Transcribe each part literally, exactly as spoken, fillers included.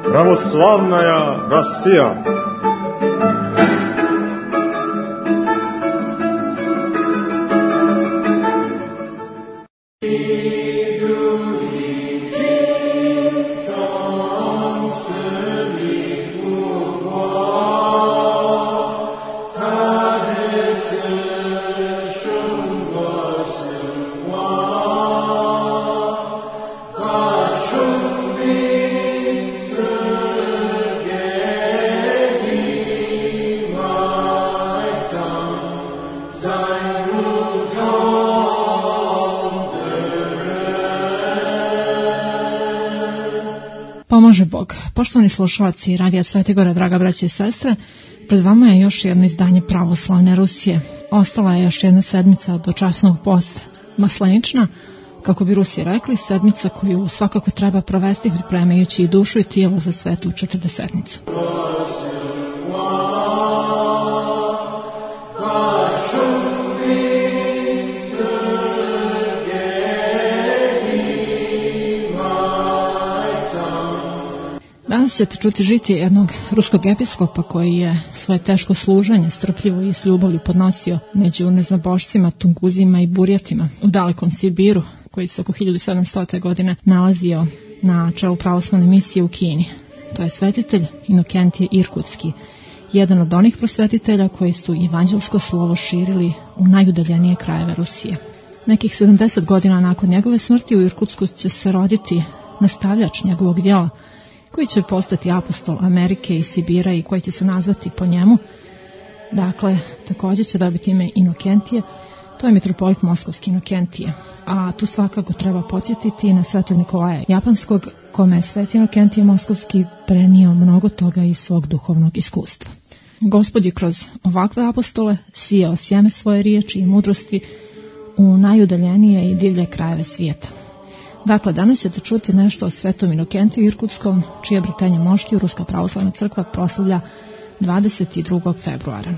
Православная Россия. Pomože Bog. Poštovani slušalci Radija Svetigora, draga braće i sestre, pred vama je još jedno izdanje Pravoslavne Rusije. Ostala je još jedna sedmica do časnog posta, maslenična, kako bi Rusi rekli, sedmica koju svakako treba provesti pripremajući i dušu i tijelo za svetu četrdesetnicu. Danas ćete čuti žitije jednog ruskog episkopa koji je svoje teško služenje strpljivo i s ljubavlju podnosio među neznabošcima, Tunguzima i Burjatima u dalekom Sibiru, koji se oko hiljadu sedamstote. godine nalazio na čelu pravoslavne misije u Kini. To je svetitelj Inokentije Irkutski, jedan od onih prosvetitelja koji su evanđelsko slovo širili u najudaljenije krajeve Rusije. Nekih sedamdeset godina nakon njegove smrti u Irkutsku će se roditi nastavljač njegovog djela, koji će postati apostol Amerike i Sibira i koji će se nazvati po njemu. Dakle, također će dobiti ime Inokentije, to je mitropolit moskovski Inokentije. A tu svakako treba podsjetiti na svetog Nikolaja Japanskog, kome je sveti Inokentije moskovski prenio mnogo toga iz svog duhovnog iskustva. Gospod je kroz ovakve apostole sijao sjeme svoje riječi i mudrosti u najudaljenije i divlje krajeve svijeta. Dakle, danas ćete čuti nešto o svetom Inokentiju Irkutskom, čije brtenje moštiju Ruska pravoslavna crkva proslavlja dvadeset drugog februara.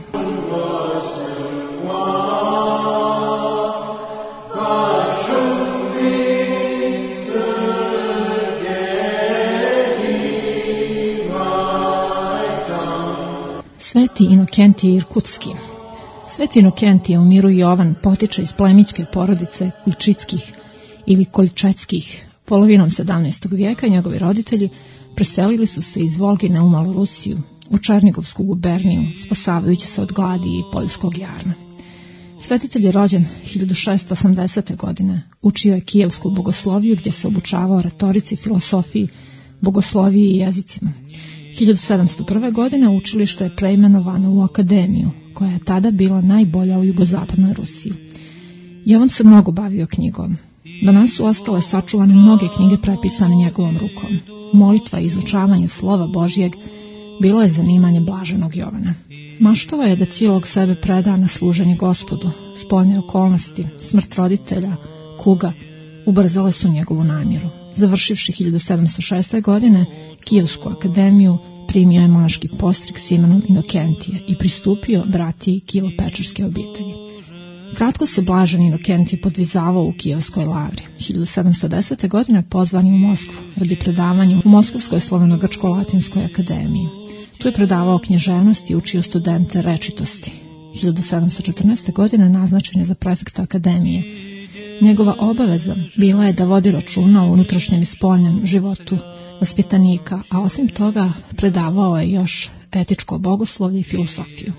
Sveti Inokentije Irkutski. Sveti Inokentije u miru Jovan potiče iz plemićke porodice Kuljčitskih ili Koljčetskih. Polovinom sedamnaestog vijeka njegovi roditelji preselili su se iz Volgine u Malu Rusiju, u Černigovsku guberniju, spasavajući se od gladi i poljskog jarma. Svetitelj je rođen hiljadu šeststo osamdesete. godine, učio je kijevsku bogosloviju gdje se obučavao retorici, filosofiji, bogosloviji i jezicima. hiljadu sedamsto prve. godine učilište je preimenovano u akademiju, koja je tada bila najbolja u jugozapadnoj Rusiji. Jovan se mnogo bavio knjigom. Do nas su ostale sačuvane mnoge knjige prepisane njegovom rukom. Molitva i izučavanje slova Božjeg bilo je zanimanje blaženog Jovana. Maštova je da cijelog sebe preda na služenje Gospodu. Spoljne okolnosti, smrt roditelja, kuga, ubrzale su njegovu namjeru. Završivši hiljadu sedamsto šeste. godine Kijevsku akademiju, primio je monaški postrig s imenom Inokentije i pristupio bratiji Kijevo-Pečarske obitelji. Kratko se blaženi Inokentije podvizavao u Kijevskoj lavri. hiljadu sedamsto desete. godine pozvan je u Moskvu radi predavanja u Moskovskoj sloveno-grčko-latinskoj akademiji. Tu je predavao književnost i učio studente rečitosti. hiljadu sedamsto četrnaeste. godine naznačen je za prefekta akademije. Njegova obaveza bila je da vodi računa o unutrašnjem i spoljnem životu vaspitanika, a osim toga predavao je još etičko bogoslovlje i filosofiju.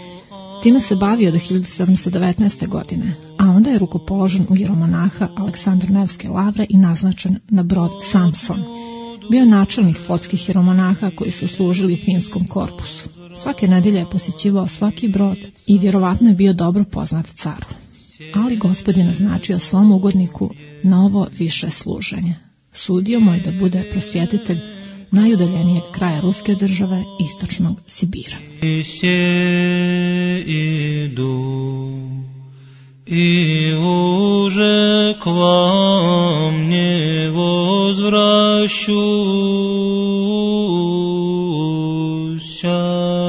Time se bavio do hiljadu sedamsto devetnaeste. godine, a onda je rukopoložen u jeromonaha Aleksandar Nevske lavre i naznačen na brod Samson. Bio je načelnik fotskih jeromonaha koji su služili finskom korpusu. Svake nedelje je posjećivao svaki brod i vjerovatno je bio dobro poznat caru. Ali Gospod je naznačio svom ugodniku novo više služenje. Sudio mu je da bude prosvjetitelj najudaljenijeg kraja ruske države, istočnog Sibira. I уже к вам не возвращуся.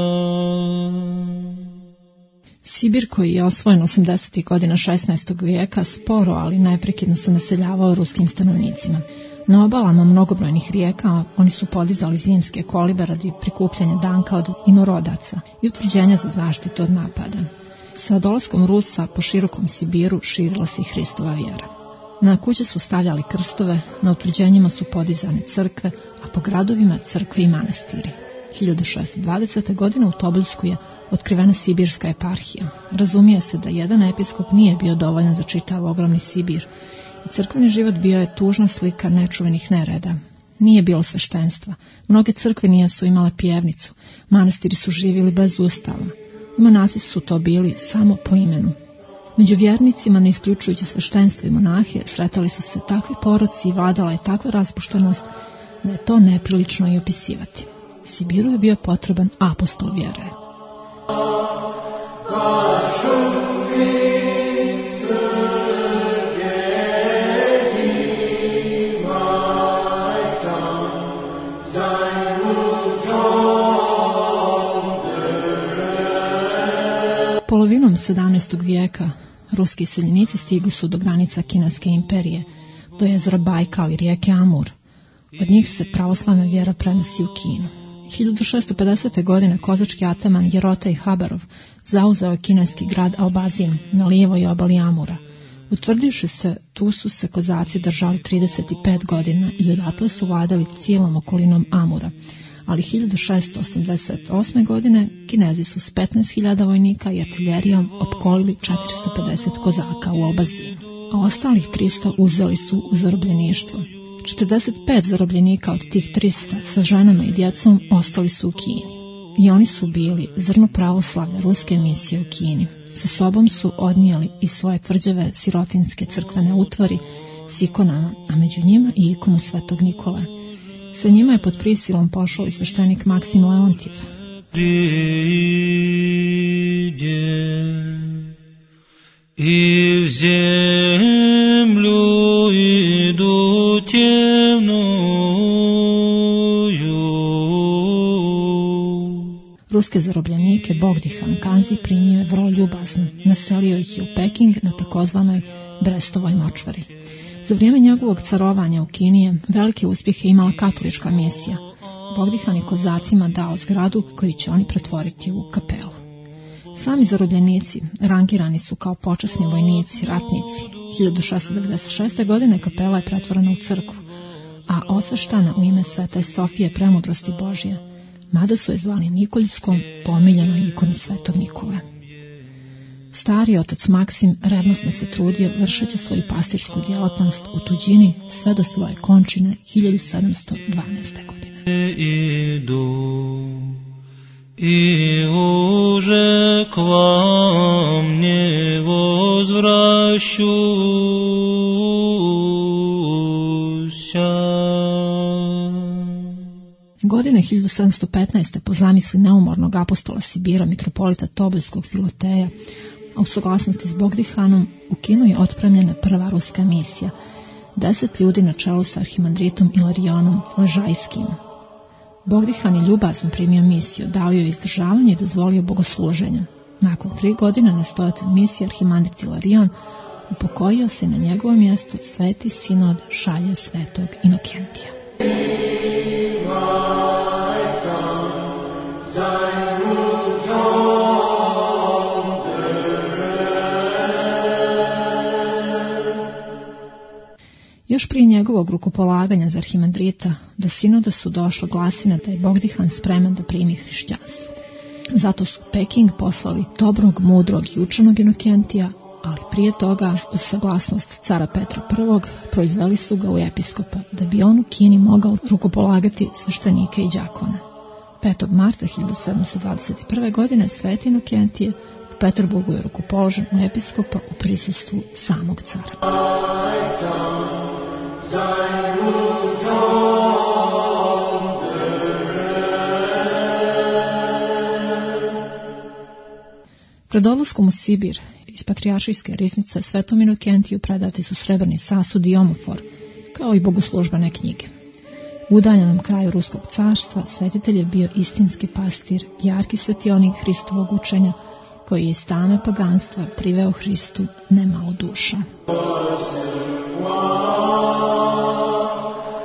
Sibir, koji je osvojen osamdesetih godina šesnaestog vijeka, sporo, ali neprekidno se naseljavao ruskim stanovnicima. Na obalama mnogobrojnih rijeka oni su podizali zimske kolibe radi prikupljanja danka od inorodaca i utvrđenja za zaštitu od napada. Sa dolaskom Rusa po širokom Sibiru širila se i Hristova vjera. Na kuće su stavljali krstove, na utvrđenjima su podizane crkve, a po gradovima crkve i manastiri. hiljadu šessto dvadesete. godine u Tobolsku je otkrivena Sibirska eparhija. Razumije se da jedan episkop nije bio dovoljan za čitav ogromni Sibir i crkveni život bio je tužna slika nečuvenih nereda. Nije bilo sveštenstva, mnoge crkve nije su imale pjevnicu, manastiri su živjeli bez ustava. Monasi su to bili samo po imenu. Među vjernicima, ne isključujući sveštenstvo i monahe, sretali su se takvi poroci i vladala je takva raspuštenost da je to neprilično i opisivati. Sibiru je bio potreban apostol vjere. Polovinom sedamnaestog vijeka ruski seljenici stigli su do granica Kineske imperije, do jezera Bajkal i rijeke Amur. Od njih se pravoslavna vjera prenosi u Kinu. hiljadu šesto pedesete. godine kozački ataman Jerotej Habarov zauzeo je kineski grad Albazin na lijevoj obali Amura. Utvrdivši se, tu su se kozaci držali trideset pet godina i odatle su vladali cijelom okolinom Amura. Ali hiljadu šesto osamdeset osme. godine Kinezi su s petnaest hiljada vojnika i artiljerijom opkolili četiristo pedeset kozaka u Albazinu, a ostalih tristo uzeli su u zarobljeništvo. četrdeset pet zarobljenika od tih trista sa ženama i djecom ostali su u Kini. I oni su bili zrno pravoslavlja ruske misije u Kini. Sa sobom su odnijeli i svoje tvrđave sirotinske crkvene utvari s ikonama, a među njima i ikonu Svetog Nikole. Sa njima je pod prisilom pošao i sveštenik Maksim Leontiv. I v zemlju idu temnoju. Ruske zarobljenike Bogdihan Kanzi primio je vrlo ljubazno. Naselio ih je u Peking na takozvanoj Brestovoj močvari. Za vrijeme njegovog carovanja u Kini je velike uspjehe imala katolička misija. Bogdihan je kozacima dao zgradu koju će oni pretvoriti u kapelu. Sami zarobljenici rangirani su kao počasni vojnici, ratnici. hiljadu šesto devedeset šeste. godine kapela je pretvorena u crkvu, a osveštana u ime Svete Sofije Premudrosti Božje, mada su je zvali Nikoljskom po omiljenoj ikoni Svetog Nikole. Stari otac Maksim revnosno se trudio vršeći svoju pastirsku djelatnost u tuđini sve do svoje končine hiljadu sedamsto dvanaeste. godine. I уже к вам не возвращуся. Godine hiljadu sedamsto petnaeste. po zamisli neumornog apostola Sibira, mitropolita Tobolskog Filoteja, a u suglasnosti s Bogdihanom, u Kinu je otpremljena prva ruska misija. Deset ljudi na čelu sa arhimandritom Ilarionom Ležajskim. Bogdihan je ljubazno primio misiju, dao joj izdržavanje i dozvolio bogosluženje. Nakon tri godine nastojatelj misije arhimandrit Ilarion upokojio se na njegovo mjesto sveti sinod šalje svetog Inokentija. Još prije njegovog rukopolaganja za arhimandrita, do sinoda su došle glasine da je Bogdihan spreman da primi hrišćanstvo. Zato su Peking poslali dobrog, mudrog i učenog Inokentija, ali prije toga, uz saglasnost cara Petra prvog. proizveli su ga u episkopa, da bi on u Kini mogao rukopolagati sveštenike i đakone. petog marta hiljadu sedamsto dvadeset prve. godine sveti Inokentije u Peterburgu je rukopoložen u episkopa u prisustvu samog cara. Pred odlaskom u Sibir iz patrijaršijske riznice svetom Inokentiju predati su srebrni sasud i omofor, kao i bogoslužbene knjige. U udaljenom kraju Ruskog carstva svetitelj je bio istinski pastir, jarki svetionik Hristovog učenja, koji je iz tame paganstva priveo Hristu nemalo duša.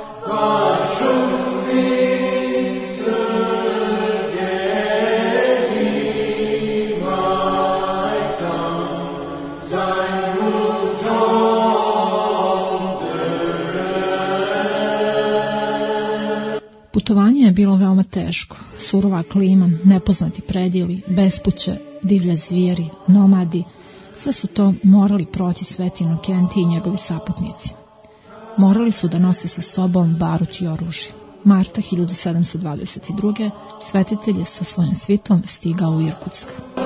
Putovanje je bilo veoma teško, surova klima, nepoznati predjeli, bespuće, divlje zvijeri, nomadi, sve su to morali proći Sveti Inokentij i njegovi saputnici. Morali su da nose sa sobom barut i oružje. Marta hiljadu sedamsto dvadeset druge. svetitelj je sa svojim svitom stigao u Irkutsk.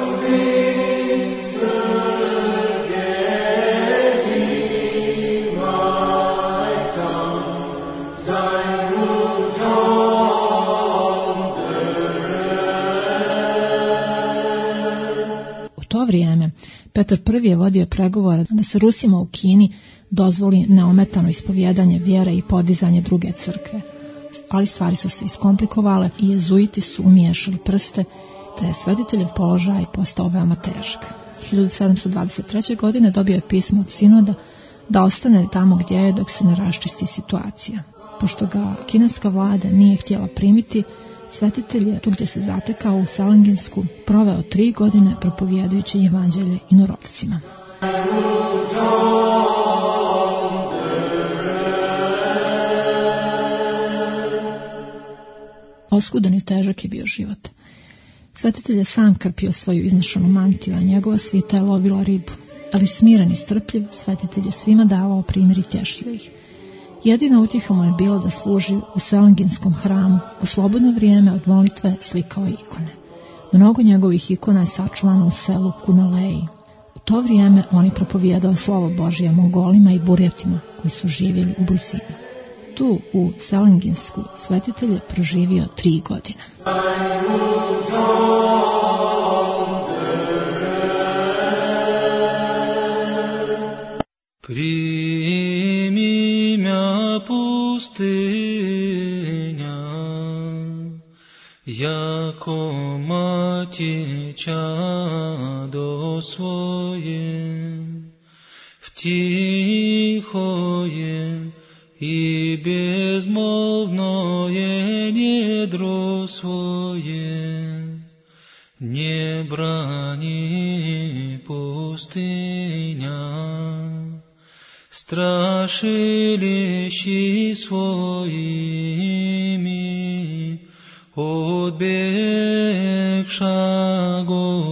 U to vrijeme Petar Prvi je vodio pregovore da se Rusima u Kini dozvoli neometano ispovjedanje vjere i podizanje druge crkve. Ali stvari su se iskomplikovale i jezuiti su umiješali prste, te je svetiteljev položaj postao veoma težak. hiljadu sedamsto dvadeset treće. godine dobio je pismo od sinoda da ostane tamo gdje je dok se ne raščisti situacija. Pošto ga kineska vlada nije htjela primiti, svetitelj je tu gdje se zatekao u Selenginsku proveo tri godine propovjedajući evanđelje inorodcima. Oskudan i težak je bio život. Svetitelj je sam krpio svoju iznešanu mantiju, a njegova svita je lovila ribu. Ali smiren i strpljiv, svetitelj je svima davao primjer i tješio ih. Jedina utjeha mu je bilo da služi u Selenginskom hramu, u slobodno vrijeme od molitve slikao ikone. Mnogo njegovih ikona je sačuvano u selu Kunaleji. U to vrijeme on je propovijedao slovo Božje Mongolima i Burjatima koji su živjeli u blizini. Tu u Selenginsku svetitelj je proživio tri godine. Primi mea pustinja, jako mati čado svoje, vtiho je i bezmolno je njedro svoje, nje brani pustinja. Strašiliši svojimi odbjegša go,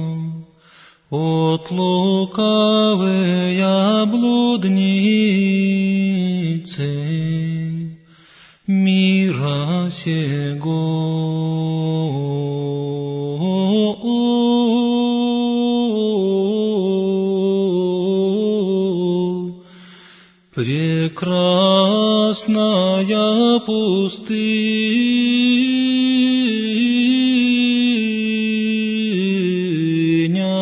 od lukave jabludnice mira sego. Прекрасная пустыня,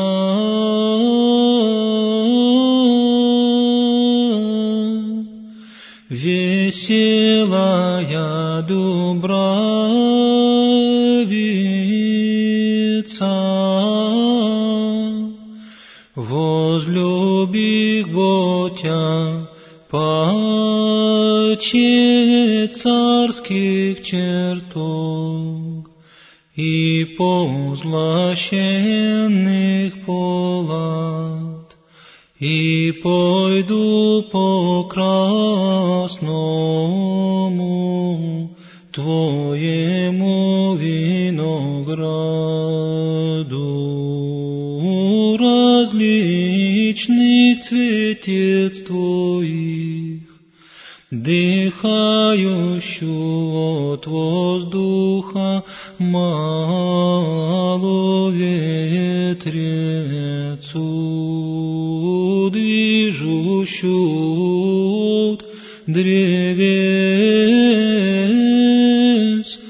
веселая Дубравица, возлюбих Ботя паче царских чертог и позлощенных палат, и пойду по красному Твоему винограду различных цветец Твоих, дыхающую от воздуха маловетрецу, движущую от древес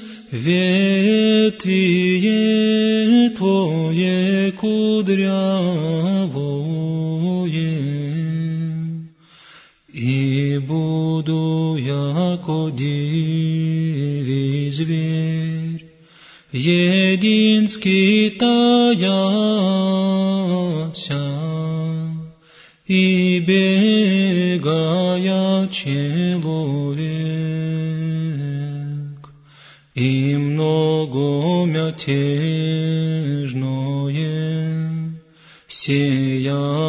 ветвие Твое кудрявое. И буду яко дивий зверь, единский таяся, и бегая человек, и много мятежное сея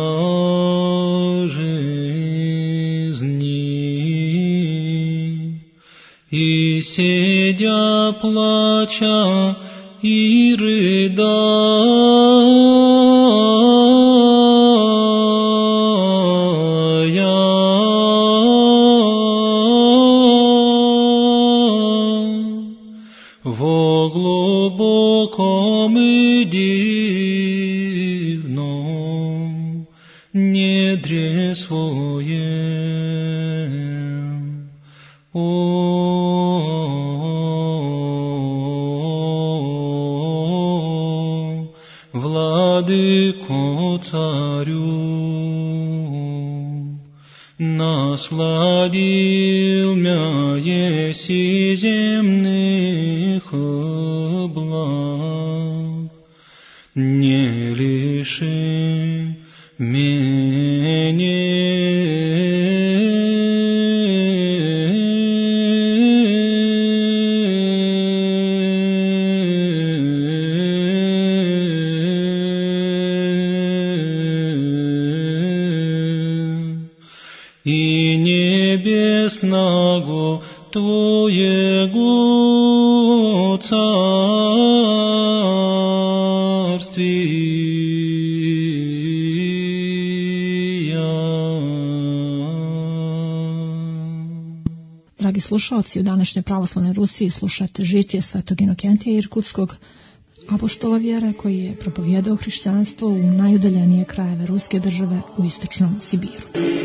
жизни, и сидя плача и рыдая, во глубоком и дивном недре своем, о, владыко царю, насладил мя еси земных благ, не лиши меня и небесного Твоего царствия. Dragi slušalci, u današnjoj pravoslavnoj Rusiji slušate žitije svetog Inokentija Irkutskog, apostola vjere koji je propovijedao hrišćanstvo u najudaljenije krajeve ruske države u istočnom Sibiru.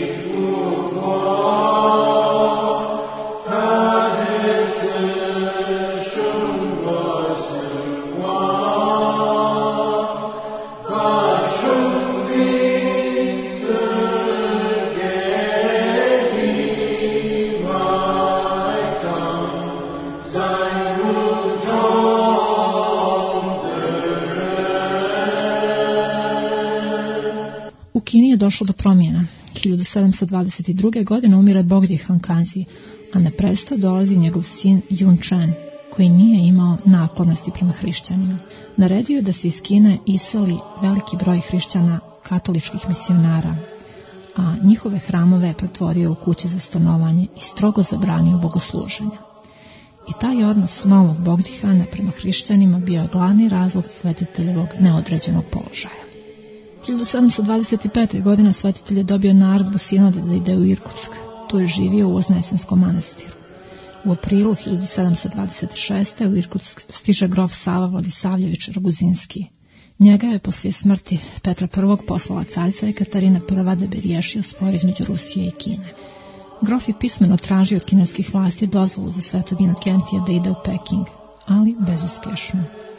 U Kini je došlo do promjena. hiljadu sedamsto dvadeset druge. godine umire Bogdi Han Kanzi, a na presto dolazi njegov sin Yun Chen, koji nije imao naklonosti prema hrišćanima. Naredio je da se iz Kine iseli veliki broj hrišćana katoličkih misionara, a njihove hramove je pretvorio u kuće za stanovanje i strogo zabranio bogosluženja. I taj odnos novog Bogdihana prema hrišćanima bio je glavni razlog svetiteljevog neodređenog položaja. hiljadu sedamsto dvadeset pete. godine svetitelj je dobio naredbu sinoda da ide u Irkutsk. Tu je živio u Oznesenskom manastiru. U aprilu hiljadu sedamsto dvadeset šeste. u Irkutsk stiže grof Sava Vladisavljević Roguzinski. Njega je poslije smrti Petra prvog. poslala carica Ekaterina prva. da bi riješio spor između Rusije i Kine. Grof je pismeno tražio od kineskih vlasti dozvolu za svetog Inokentija da ide u Peking, ali bezuspješno.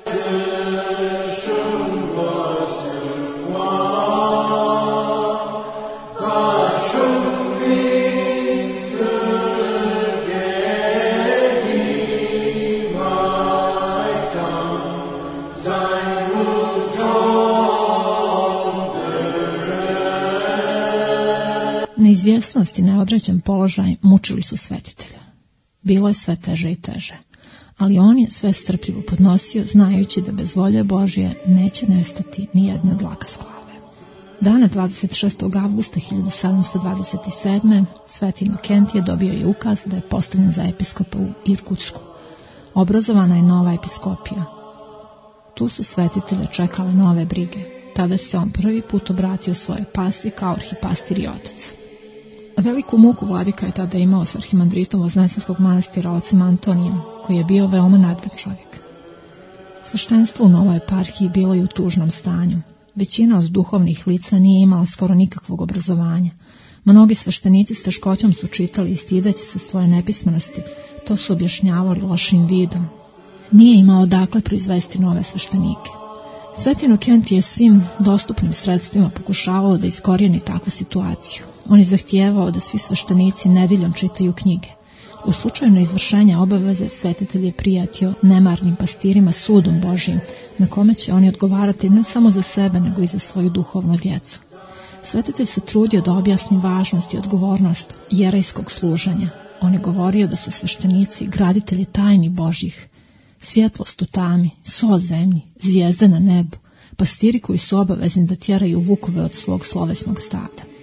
Neizvjesnost i neodređen položaj mučili su svetitelja. Bilo je sve teže i teže, ali on je sve strpljivo podnosio, znajući da bez volje Božje neće nestati ni jedna dlaka s glave. Dana dvadeset šestog avgusta hiljadu sedamsto dvadeset sedme. sveti Inokentije dobio je ukaz da je postavljen za episkopa u Irkutsku. Obrazovana je nova episkopija. Tu su svetitelja čekale nove brige. Tada se on prvi put obratio svojoj pastvi kao arhipastir i otac. Veliku muku vladika je tada imao s arhimandritom Oznesenskog manastira ocem Antonijem, koji je bio veoma nadmen čovjek. Sveštenstvo u novoj eparhiji bilo je u tužnom stanju. Većina od duhovnih lica nije imala skoro nikakvog obrazovanja. Mnogi sveštenici s teškoćom su čitali i stideći se svoje nepismenosti, to su objašnjavali lošim vidom. Nije imao odakle proizvesti nove sveštenike. Sveti Inokentije je svim dostupnim sredstvima pokušavao da iskorijeni takvu situaciju. On je zahtijevao da svi sveštenici nedeljom čitaju knjige. U slučaju neizvršenja obaveze svetitelj je prijatio nemarnim pastirima sudom Božjim, na kome će oni odgovarati ne samo za sebe, nego i za svoju duhovnu djecu. Svetitelj se trudio da objasni važnost i odgovornost jerejskog služenja. On je govorio da su sveštenici graditelji tajni Božjih, svjetlost u tami, sol zemlji, zvijezde na nebu, pastiri koji su obavezni da tjeraju vukove od svog slovesnog stada.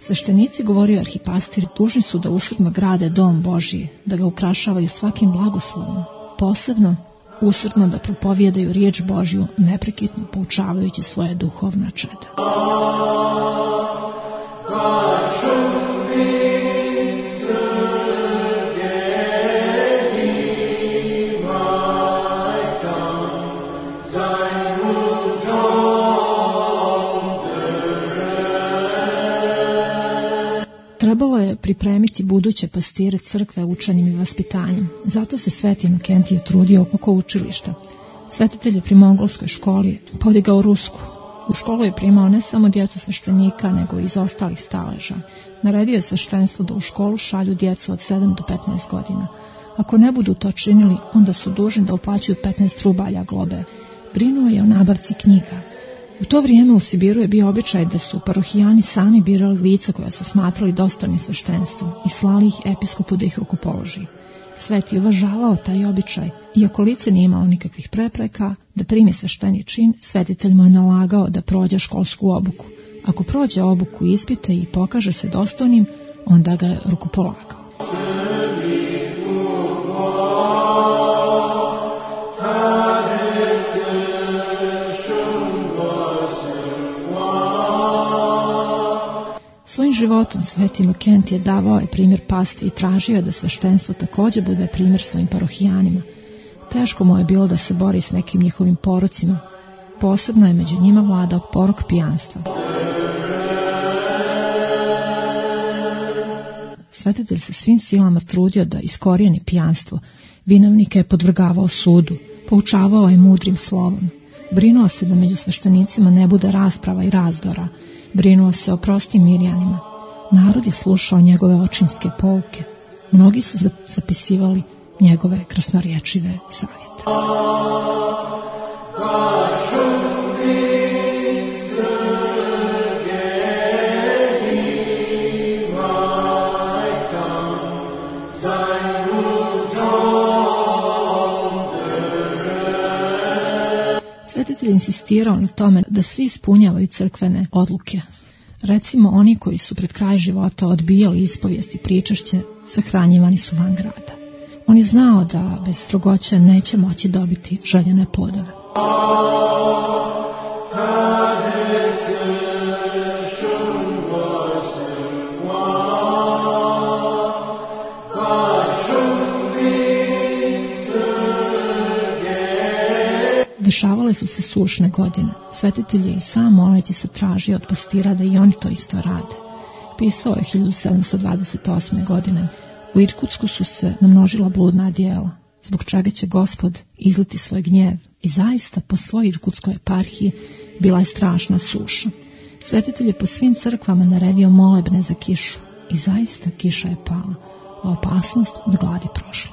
Sveštenici, govorio arhipastir, dužni su da usrdno grade dom Božji, da ga ukrašavaju svakim blagoslovom, posebno usrdno da propovijedaju riječ Božju, neprekidno poučavajući svoje duhovna čeda. Trebalo je pripremiti buduće pastire crkve učenjem i vaspitanjem. Zato se Sveti Inokentije trudio oko učilišta. Svetitelj je pri mongolskoj školi podigao rusku. U školu je primao ne samo djecu sveštenika, nego i iz ostalih staleža. Naredio je sveštenstvo da u školu šalju djecu od sedam do petnaest godina. Ako ne budu to činili, onda su dužni da uplaćuju petnaest rubalja globe. Brinuo je o nabavci knjiga. U to vrijeme u Sibiru je bio običaj da su parohijani sami birali lica koja su smatrali dostojni sveštenstvom i slali ih episkopu da ih rukopoloži. Sveti uvažavao taj običaj, iako lice nije imalo nikakvih prepreka da primi svešteni čin, svetitelj mu je nalagao da prođe školsku obuku. Ako prođe obuku i ispite i pokaže se dostojnim, onda ga je rukopolagao. Svojim životom Sveti Inokentije davao je primjer pastvi i tražio je da sveštenstvo također bude primjer svojim parohijanima. Teško mu je bilo da se bori s nekim njihovim porocima. Posebno je među njima vladao porok pijanstva. Svetitelj se svim silama trudio da iskorijeni pijanstvo. Vinovnike je podvrgavao sudu, poučavao je mudrim slovom. Brinuo se da među sveštenicima ne bude rasprava i razdora. Brinuo se o prostim mirjanima. Narod je slušao njegove očinske pouke. Mnogi su zapisivali njegove krasnorječive savjete. Svetitelj insistirao na tome da svi ispunjavaju crkvene odluke. Recimo, oni koji su pred kraj života odbijali ispovijesti pričašće, sahranjivani su van grada. On je znao da bez strogoće neće moći dobiti željene plodove. Dešavale su se sušne godine. Svetitelj je i sam moleći se tražio od pastira da i oni to isto rade. Pisao je hiljadu sedamsto dvadeset osme. godine. U Irkutsku su se namnožila bludna djela, zbog čega će Gospod izliti svoj gnjev. I zaista po svojoj irkutskoj eparhiji bila je strašna suša. Svetitelj je po svim crkvama naredio molebne za kišu. I zaista kiša je pala, a opasnost od gladi prošla.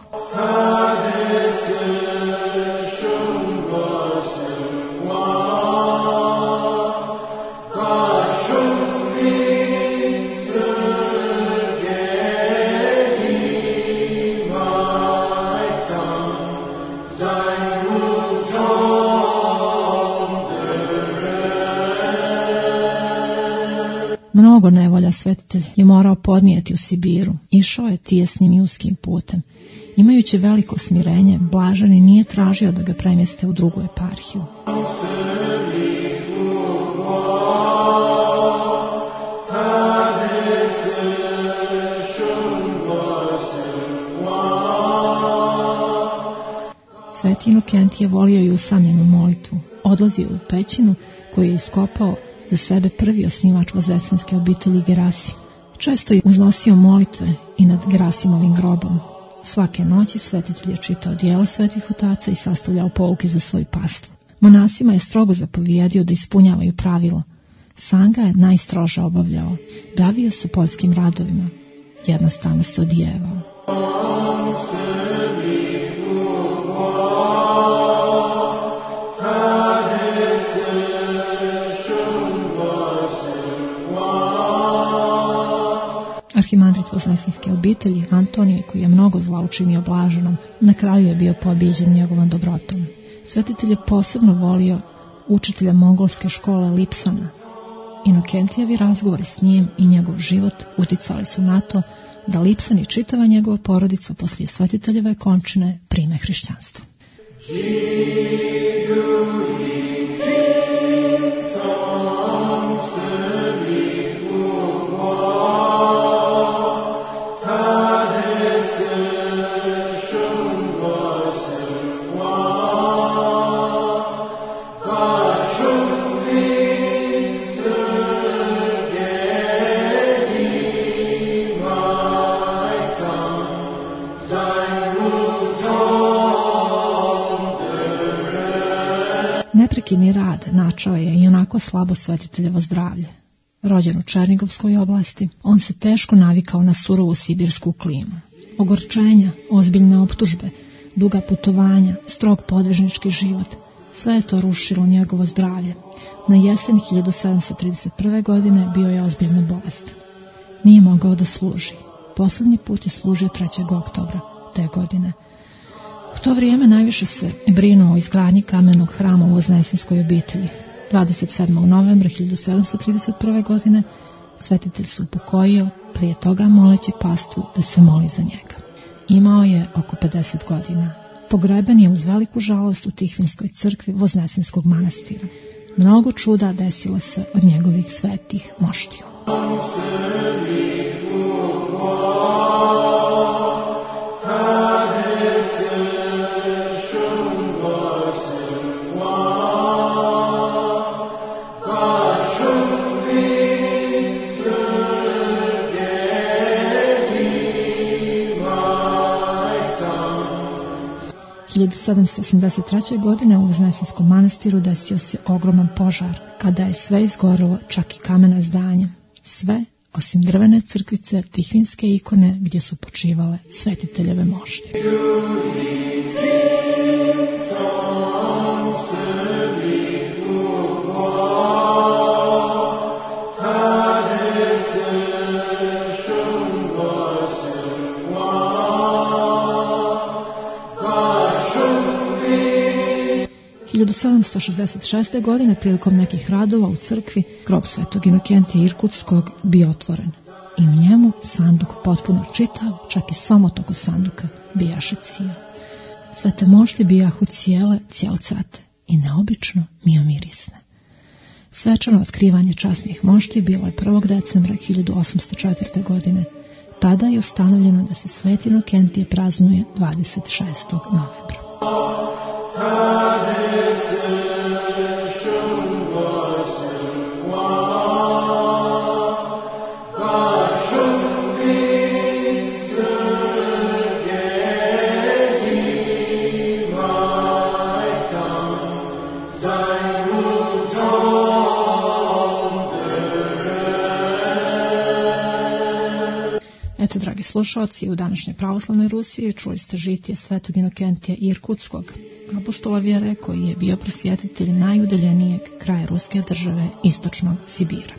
Mnogo nevolja svetitelj je morao podnijeti u Sibiru. Išao je tijesnim i uskim putem. Imajući veliko smirenje, blaženi nije tražio da ga premjeste u drugu eparhiju. Sveti Inokentije volio je usamljenu molitvu. Odlazio u pećinu koju je iskopao za sebe prvi osnivač vozesanske obitelji Gerasim. Često je uznosio molitve i nad Gerasimovim grobom. Svake noći svetitelj je čitao djela svetih otaca i sastavljao pouke za svoju pastvu. Monasima je strogo zapovijedio da ispunjavaju pravilo. Sam ga je najstrože obavljao. Bavio se poljskim radovima. Jednostavno se odijevao. Arhimandrit Voznesenske obitelji, Antonije, koji je mnogo zla učinio blaženom, na kraju je bio pobijeđen njegovom dobrotom. Svetitelj je posebno volio učitelja mongolske škole Lipsana. Inokentijevi razgovori s njim i njegov život uticali su na to da Lipsan i čitava njegova porodica poslije svetiteljeve končine prime hrišćanstvo. Neprekidni rad načao je i onako slabo svetiteljevo zdravlje. Rođen u Černigovskoj oblasti, on se teško navikao na surovu sibirsku klimu. Ogorčenja, ozbiljne optužbe, duga putovanja, strog podvižnički život, sve je to rušilo njegovo zdravlje. Na jesen hiljadu sedamsto trideset prve. godine bio je ozbiljna bolest. Nije mogao da služi. Posljednji put je služio trećeg oktobra te godine. U to vrijeme najviše se brinuo o izgradnji kamenog hrama u Voznesenskoj obitelji. dvadeset sedmog novembra hiljadu sedamsto trideset prve. godine svetitelj se upokojio, prije toga moleći pastvu da se moli za njega. Imao je oko pedeset godina. Pogreben je uz veliku žalost u Tihvinskoj crkvi Voznesenskog manastira. Mnogo čuda desilo se od njegovih svetih moštiju. hiljadu sedamsto osamdeset treće. godine u Voznesenskom manastiru desio se ogroman požar, kada je sve izgorilo, čak i kamena zdanja. Sve osim drvene crkvice, tihvinske ikone gdje su počivale svetiteljeve mošti. hiljadu sedamsto šezdeset šeste. godine prilikom nekih radova u crkvi grob svetog Inokentija Irkutskog bio otvoren i u njemu sanduk potpuno čitav, čak i somot oko sanduka bijaše cijel. Sve te mošti bijahu cijele, cijelcate i neobično miomirisne. Svečano otkrivanje časnih mošti bilo je prvog decembra hiljadu osamsto četvrte. godine. Tada je ustanovljeno da se sveti Inokentije praznuje dvadeset šestog novembra. Eto, dragi slušalci, u današnjoj pravoslavnoj Rusiji čuli ste žitije svetog Inokentija Irkutskog, apostola vjere koji je bio prosvjetitelj najudaljenijeg kraja ruske države, istočnog Sibira.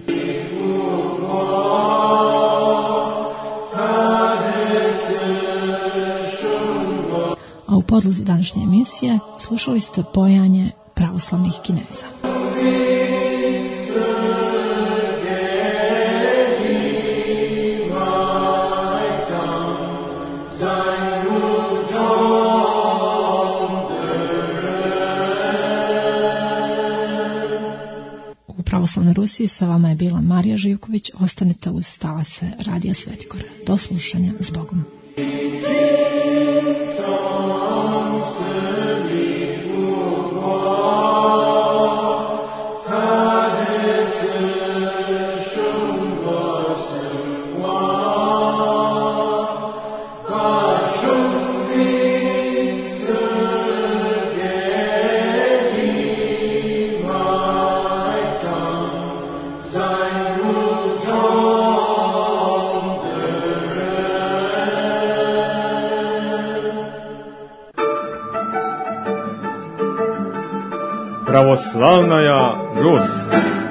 A u podlozi današnje emisije slušali ste pojanje pravoslavnih Kineza. Pravoslavnoj Rusiji sa vama je bila Marija Živković. Ostanite uz talase Radija Svetikora. Do slušanja, s Bogom. Православная Русь.